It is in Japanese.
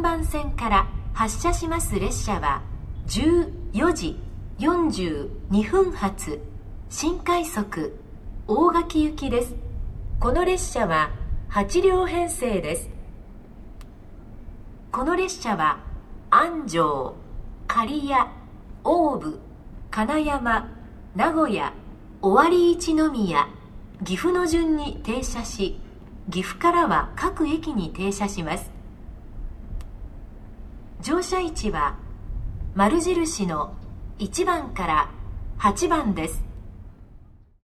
3番線から発車します列車は14時42分発新快速大垣行きです。この列車は8両編成です。この列車は安城、刈谷、大府、金山、名古屋、尾張一宮、岐阜の順に停車し、岐阜からは各駅に停車します。乗車位置は丸印の1番から8番です。